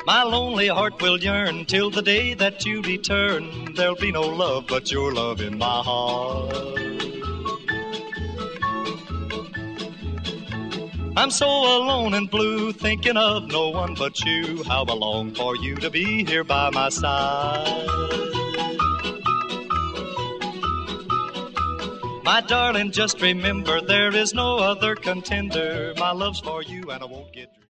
My lonely heart will yearn till the day that you return. There'll be no love but your love in my heart. I'm so alone and blue, thinking of no one but you. How I long for you to be here by my side. My darling, just remember there is no other contender. My love's for you and I won't get